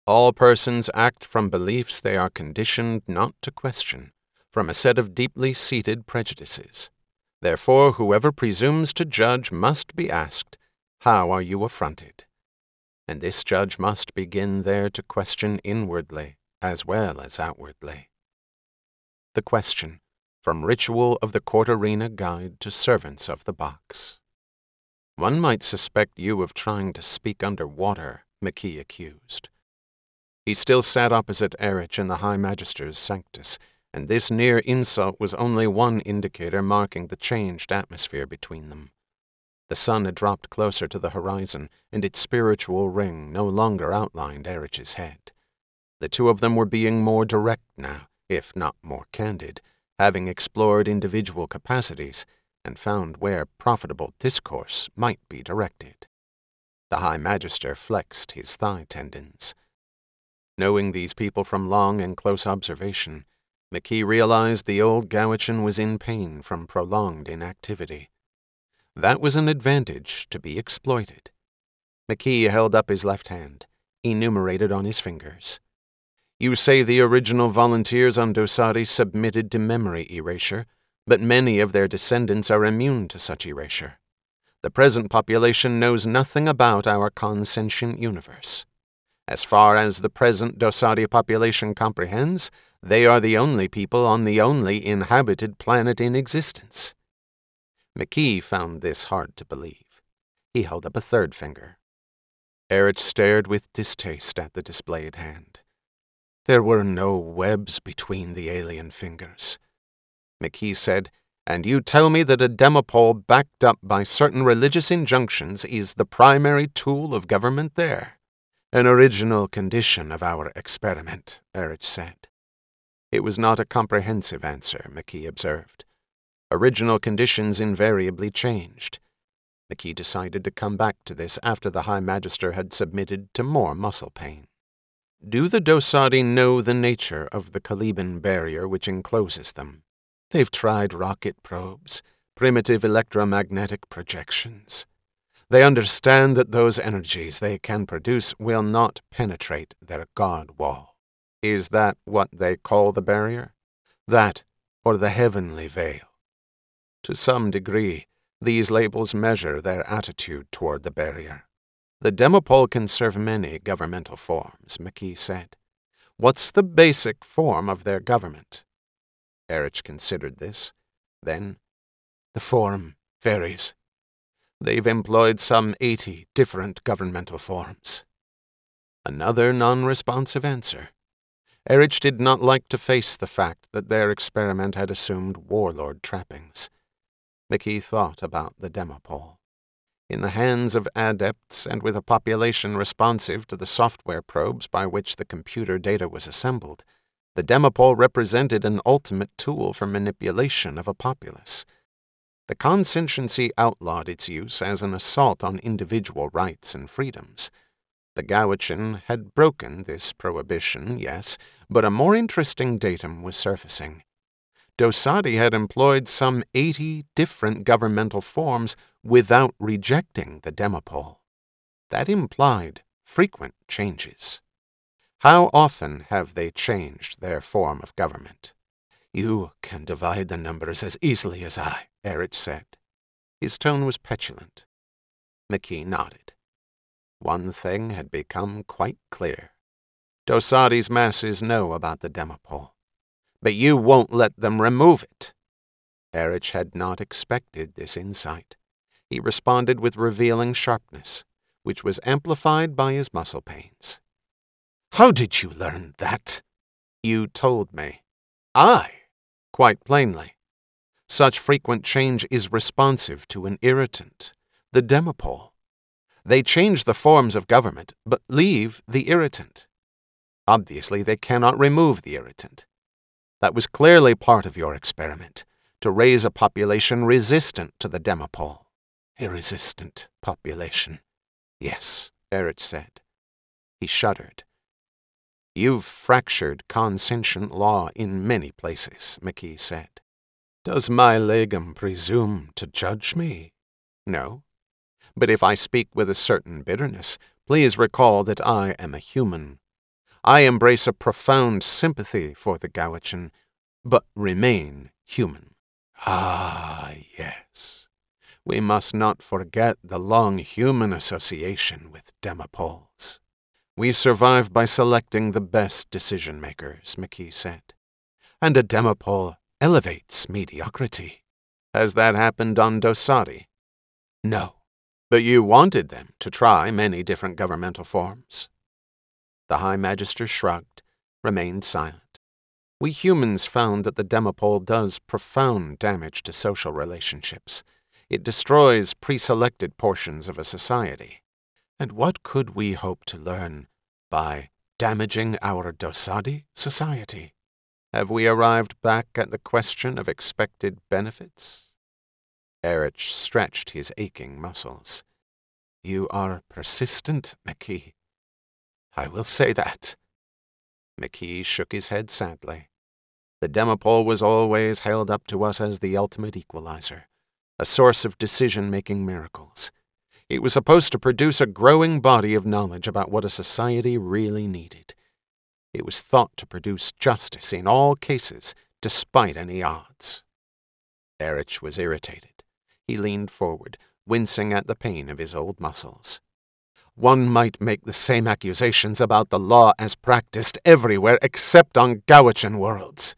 All persons act from beliefs they are conditioned not to question, from a set of deeply seated prejudices. Therefore, whoever presumes to judge must be asked, how are you affronted? And this judge must begin there to question inwardly as well as outwardly. The question, from Ritual of the Court Arena Guide to Servants of the Box. One might suspect you of trying to speak underwater, McKee accused. He still sat opposite Erich in the High Magister's sanctus, and this near insult was only one indicator marking the changed atmosphere between them. The sun had dropped closer to the horizon, and its spiritual ring no longer outlined Erich's head. The two of them were being more direct now, if not more candid, having explored individual capacities and found where profitable discourse might be directed. The High Magister flexed his thigh tendons. Knowing these people from long and close observation, McKee realized the old Gowichan was in pain from prolonged inactivity. That was an advantage to be exploited. McKee held up his left hand, enumerated on his fingers. You say the original volunteers on Dosadi submitted to memory erasure, but many of their descendants are immune to such erasure. The present population knows nothing about our consentient universe. As far as the present Dosadi population comprehends, they are the only people on the only inhabited planet in existence. McKee found this hard to believe. He held up a third finger. Erich stared with distaste at the displayed hand. There were no webs between the alien fingers. McKee said, and you tell me that a demopole backed up by certain religious injunctions is the primary tool of government there? An original condition of our experiment, Erich said. It was not a comprehensive answer, McKee observed. Original conditions invariably changed. McKee decided to come back to this after the High Magister had submitted to more muscle pain. Do the Dosadi know the nature of the Caliban barrier which encloses them? They've tried rocket probes, primitive electromagnetic projections. They understand that those energies they can produce will not penetrate their god wall. Is that what they call the barrier? That, or the heavenly veil? To some degree, these labels measure their attitude toward the barrier. The demopole can serve many governmental forms, McKee said. What's the basic form of their government? Erich considered this. Then, the form varies. They've employed some 80 different governmental forms. Another non-responsive answer. Erich did not like to face the fact that their experiment had assumed warlord trappings. McKee thought about the demopole. In the hands of adepts and with a population responsive to the software probes by which the computer data was assembled, the demopole represented an ultimate tool for manipulation of a populace. The consciency outlawed its use as an assault on individual rights and freedoms. The Gowichan had broken this prohibition, yes, but a more interesting datum was surfacing. Dosadi had employed some 80 different governmental forms without rejecting the demopole. That implied frequent changes. How often have they changed their form of government? You can divide the numbers as easily as I, Erich said. His tone was petulant. McKee nodded. One thing had become quite clear. Dosadi's masses know about the demopole, but you won't let them remove it. Erich had not expected this insight. He responded with revealing sharpness, which was amplified by his muscle pains. How did you learn that? You told me. I? Quite plainly. Such frequent change is responsive to an irritant, the demopole. They change the forms of government, but leave the irritant. Obviously, they cannot remove the irritant. That was clearly part of your experiment, to raise a population resistant to the demopole. A resistant population. Yes, Erich said. He shuddered. You've fractured consentient law in many places, McKee said. Does my legum presume to judge me? No. But if I speak with a certain bitterness, please recall that I am a human. I embrace a profound sympathy for the Gawachan, but remain human. Ah, yes. We must not forget the long human association with Demopols. We survive by selecting the best decision-makers, McKee said. And a Demopol elevates mediocrity. Has that happened on Dosadi? No. But you wanted them to try many different governmental forms. The High Magister shrugged, remained silent. We humans found that the Demopol does profound damage to social relationships. It destroys pre-selected portions of a society. And what could we hope to learn by damaging our Dosadi society? Have we arrived back at the question of expected benefits? Erich stretched his aching muscles. You are persistent, McKee. I will say that. McKee shook his head sadly. The Demopol was always held up to us as the ultimate equalizer, a source of decision-making miracles. It was supposed to produce a growing body of knowledge about what a society really needed. It was thought to produce justice in all cases, despite any odds. Erich was irritated. He leaned forward, wincing at the pain of his old muscles. One might make the same accusations about the law as practiced everywhere except on Gawachan worlds.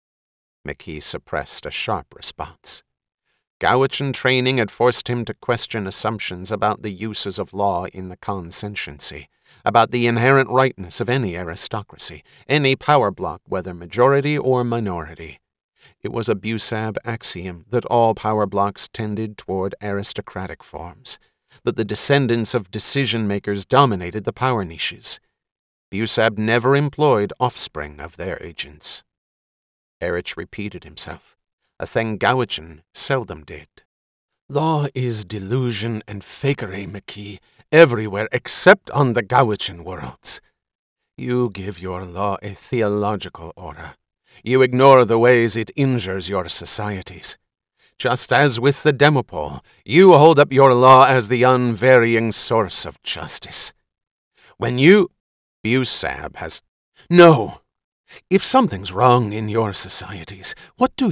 McKee suppressed a sharp response. Gawachan training had forced him to question assumptions about the uses of law in the consciency, about the inherent rightness of any aristocracy, any power block, whether majority or minority. It was a Busab axiom that all power blocks tended toward aristocratic forms, that the descendants of decision-makers dominated the power niches. Busab never employed offspring of their agents. Erich repeated himself, a thing Gawachan seldom did. Law is delusion and fakery, McKee, everywhere except on the Gawachan worlds. You give your law a theological aura. You ignore the ways it injures your societies. Just as with the Demopol, you hold up your law as the unvarying source of justice. When you... Busab has... No! If something's wrong in your societies, what do?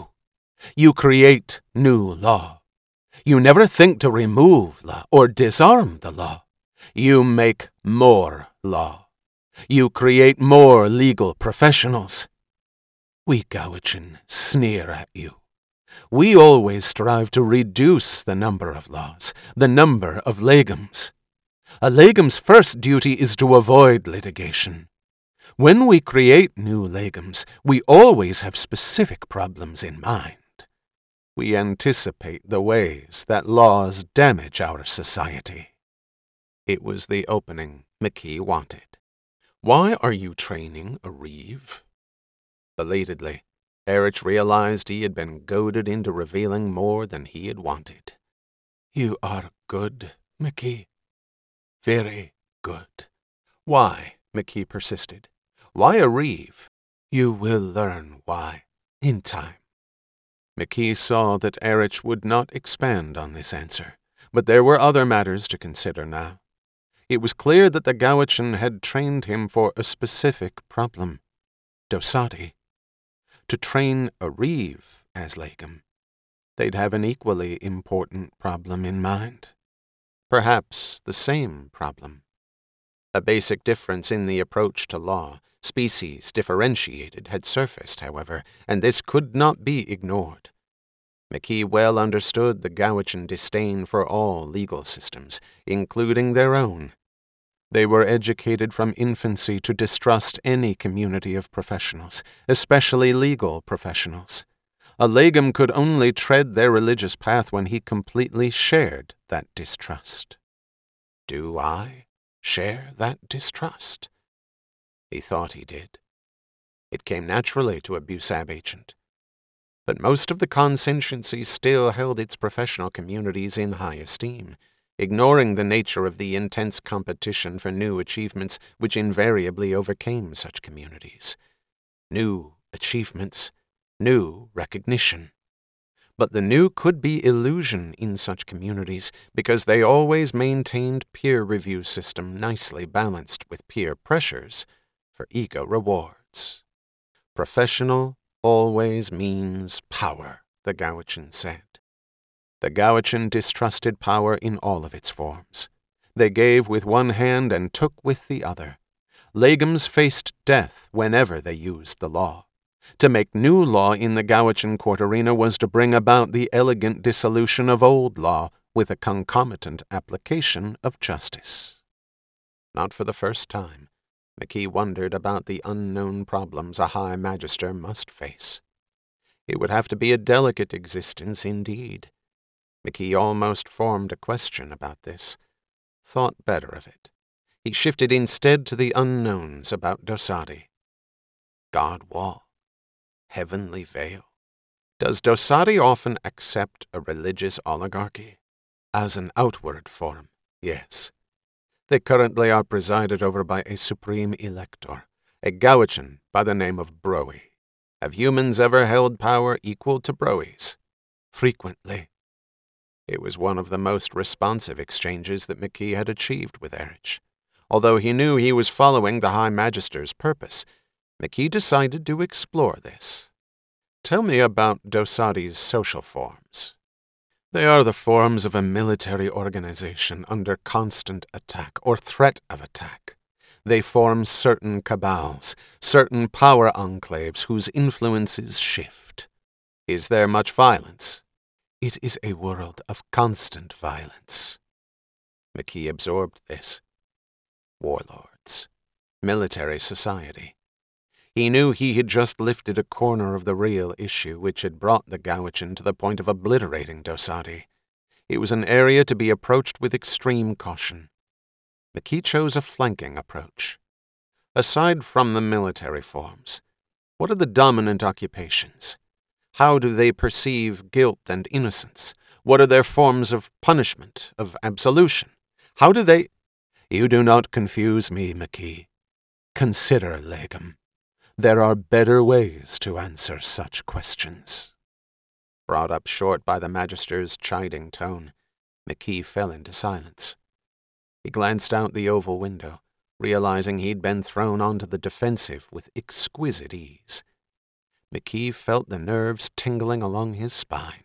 You create new law. You never think to remove law or disarm the law. You make more law. You create more legal professionals. We Gawachan sneer at you. We always strive to reduce the number of laws, the number of legums. A legam's first duty is to avoid litigation. When we create new legums, we always have specific problems in mind. We anticipate the ways that laws damage our society. It was the opening McKee wanted. Why are you training a Reeve? Belatedly, Erich realized he had been goaded into revealing more than he had wanted. You are good, McKee. Very good. Why? McKee persisted. Why a Reeve? You will learn why, in time. McKee saw that Erich would not expand on this answer, but there were other matters to consider now. It was clear that the Gawachan had trained him for a specific problem. Dosadi. To train a Reeve as legum, they'd have an equally important problem in mind. Perhaps the same problem. A basic difference in the approach to law, species differentiated, had surfaced, however, and this could not be ignored. McKee well understood the Gawachan disdain for all legal systems, including their own. They were educated from infancy to distrust any community of professionals, especially legal professionals. A legum could only tread their religious path when he completely shared that distrust. Do I share that distrust? He thought he did. It came naturally to a Busab agent. But most of the consciency still held its professional communities in high esteem, ignoring the nature of the intense competition for new achievements which invariably overcame such communities. New achievements, new recognition. But the new could be illusion in such communities because they always maintained peer review system nicely balanced with peer pressures, for ego rewards. Professional always means power, the Gowichan said. The Gowichan distrusted power in all of its forms. They gave with one hand and took with the other. Legums faced death whenever they used the law. To make new law in the Gowichan court arena was to bring about the elegant dissolution of old law with a concomitant application of justice. Not for the first time, McKee wondered about the unknown problems a high magister must face. It would have to be a delicate existence indeed. McKee almost formed a question about this, thought better of it. He shifted instead to the unknowns about Dosadi. God Wall. Heavenly Veil. Does Dosadi often accept a religious oligarchy? As an outward form, yes. They currently are presided over by a supreme elector, a Gowichan by the name of Broe. Have humans ever held power equal to Broe's? Frequently. It was one of the most responsive exchanges that McKee had achieved with Erich. Although he knew he was following the High Magister's purpose, McKee decided to explore this. Tell me about Dosadi's social forms. They are the forms of a military organization under constant attack or threat of attack. They form certain cabals, certain power enclaves whose influences shift. Is there much violence? It is a world of constant violence. McKee absorbed this. Warlords. Military society. He knew he had just lifted a corner of the real issue which had brought the Gowichan to the point of obliterating Dosadi. It was an area to be approached with extreme caution. McKee chose a flanking approach. Aside from the military forms, what are the dominant occupations? How do they perceive guilt and innocence? What are their forms of punishment, of absolution? How do they— You do not confuse me, McKee. Consider, Legum. There are better ways to answer such questions. Brought up short by the Magister's chiding tone, McKee fell into silence. He glanced out the oval window, realizing he'd been thrown onto the defensive with exquisite ease. McKee felt the nerves tingling along his spine.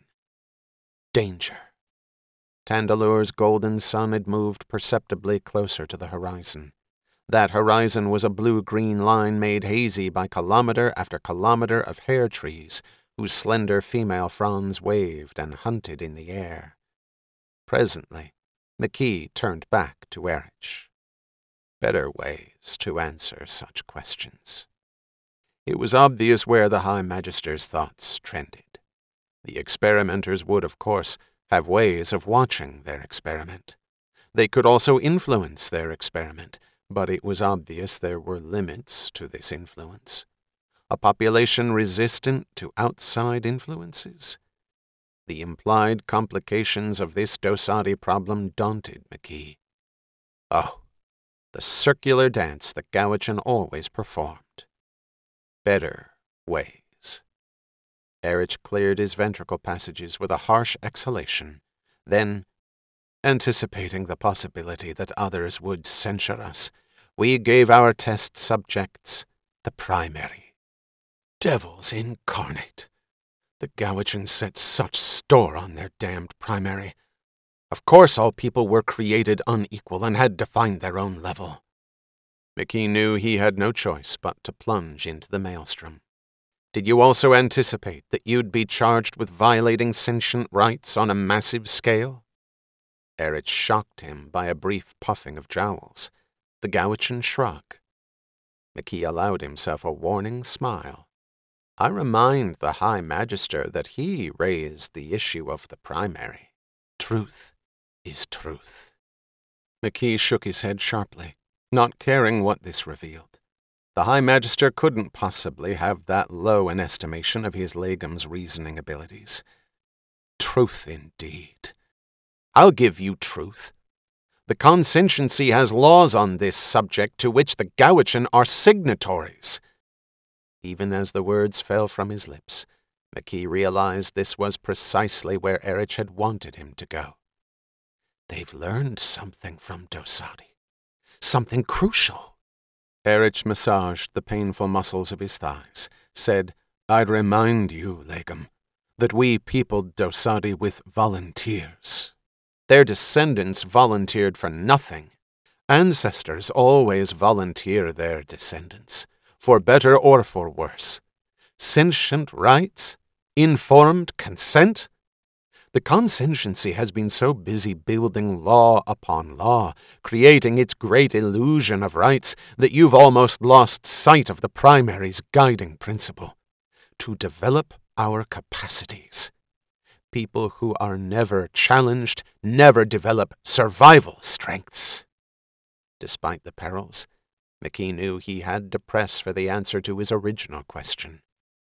Danger. Tandalore's golden sun had moved perceptibly closer to the horizon. That horizon was a blue-green line made hazy by kilometer after kilometer of hair trees whose slender female fronds waved and hunted in the air. Presently, McKee turned back to Erich. Better ways to answer such questions. It was obvious where the High Magister's thoughts trended. The experimenters would, of course, have ways of watching their experiment. They could also influence their experiment, but it was obvious there were limits to this influence. A population resistant to outside influences? The implied complications of this Dosadi problem daunted McKee. Oh, the circular dance that Gowichan always performed. Better ways. Erich cleared his ventricle passages with a harsh exhalation. Then, anticipating the possibility that others would censure us, we gave our test subjects the primary. Devils incarnate! The Gowichan set such store on their damned primary. Of course all people were created unequal and had to find their own level. McKee knew he had no choice but to plunge into the maelstrom. Did you also anticipate that you'd be charged with violating sentient rights on a massive scale? Erich shocked him by a brief puffing of jowls. The Gowichan shrug. McKee allowed himself a warning smile. I remind the High Magister that he raised the issue of the primary. Truth is truth. McKee shook his head sharply, not caring what this revealed. The High Magister couldn't possibly have that low an estimation of his Legum's reasoning abilities. Truth indeed. I'll give you truth. The Consciency has laws on this subject to which the Gowichan are signatories. Even as the words fell from his lips, McKee realized this was precisely where Erich had wanted him to go. They've learned something from Dosadi. Something crucial. Erich massaged the painful muscles of his thighs, said, "I'd remind you, Legum, that we peopled Dosadi with volunteers. Their descendants volunteered for nothing. Ancestors always volunteer their descendants, for better or for worse. Sentient rights? Informed consent? The consciency has been so busy building law upon law, creating its great illusion of rights, that you've almost lost sight of the primary's guiding principle: to develop our capacities. People who are never challenged never develop survival strengths." Despite the perils, McKee knew he had to press for the answer to his original question.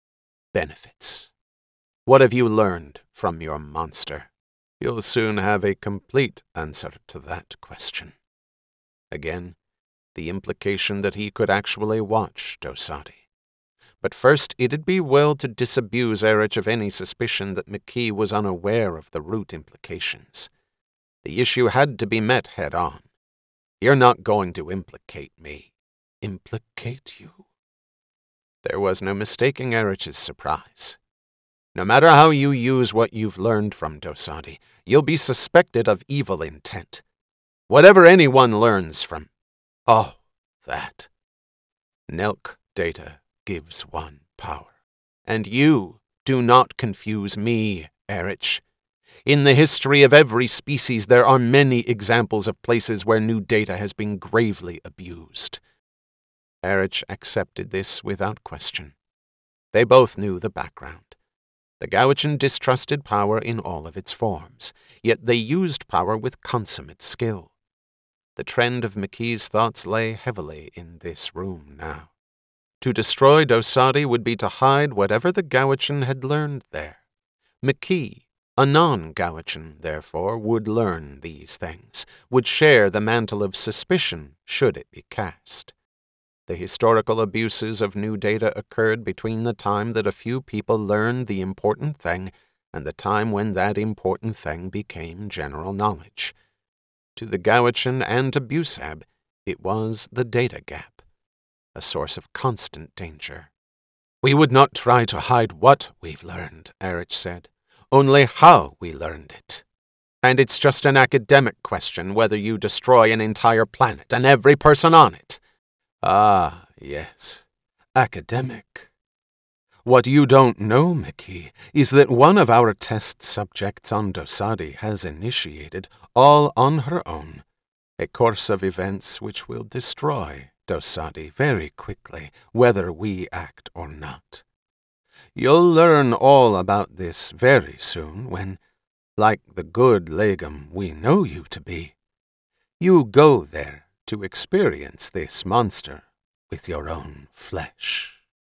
Benefits. What have you learned from your monster? You'll soon have a complete answer to that question. Again, the implication that he could actually watch Dosadi. But first, it'd be well to disabuse Erich of any suspicion that McKee was unaware of the root implications. The issue had to be met head-on. "You're not going to implicate me." "Implicate you?" There was no mistaking Erich's surprise. No matter how you use what you've learned from Dosadi, you'll be suspected of evil intent. Whatever anyone learns from... Oh, that. Nelk data gives one power. And you do not confuse me, Erich. In the history of every species, there are many examples of places where new data has been gravely abused. Erich accepted this without question. They both knew the background. The Gowichan distrusted power in all of its forms, yet they used power with consummate skill. The trend of McKee's thoughts lay heavily in this room now. To destroy Dosadi would be to hide whatever the Gowichan had learned there. McKee, a non-Gowichan, therefore, would learn these things, would share the mantle of suspicion should it be cast. The historical abuses of new data occurred between the time that a few people learned the important thing and the time when that important thing became general knowledge. To the Gowichan and to Busab, it was the data gap, a source of constant danger. "We would not try to hide what we've learned," Erich said, "only how we learned it. And it's just an academic question whether you destroy an entire planet and every person on it." "Ah, yes, academic. What you don't know, McKee, is that one of our test subjects on Dosadi has initiated, all on her own, a course of events which will destroy Dosadi very quickly, whether we act or not. You'll learn all about this very soon when, like the good Legum we know you to be, you go there to experience this monster with your own flesh."